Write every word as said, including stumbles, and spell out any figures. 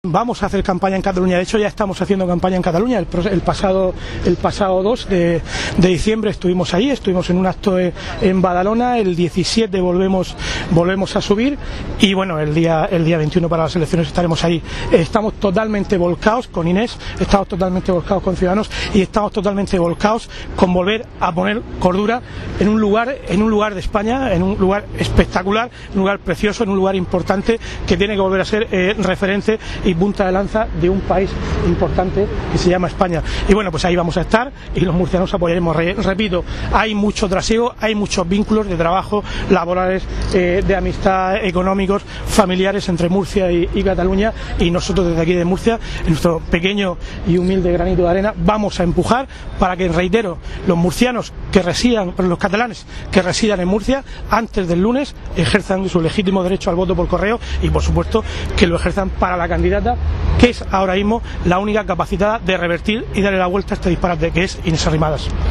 Vamos a hacer campaña en Cataluña, de hecho ya estamos haciendo campaña en Cataluña. El, el pasado el pasado dos de, de diciembre estuvimos allí, estuvimos en un acto en Badalona, el diecisiete volvemos volvemos a subir y bueno, el día el día veintiuno para las elecciones estaremos ahí. Estamos totalmente volcados con Inés, estamos totalmente volcados con Ciudadanos y estamos totalmente volcados con volver a poner cordura en un lugar en un lugar de España, en un lugar espectacular, en un lugar precioso, en un lugar importante que tiene que volver a ser eh, referente y punta de lanza de un país importante que se llama España. Y bueno, pues ahí vamos a estar y los murcianos apoyaremos. Repito, hay mucho trasiego, hay muchos vínculos de trabajo, laborales, eh, de amistad, económicos, familiares entre Murcia y, y Cataluña, y nosotros desde aquí de Murcia, en nuestro pequeño y humilde granito de arena, vamos a empujar para que, reitero, los murcianos que residan, pero los catalanes que residan en Murcia, antes del lunes ejerzan su legítimo derecho al voto por correo y por supuesto que lo ejerzan para la candidata que es ahora mismo la única capacitada de revertir y darle la vuelta a este disparate, que es Inés Arrimadas.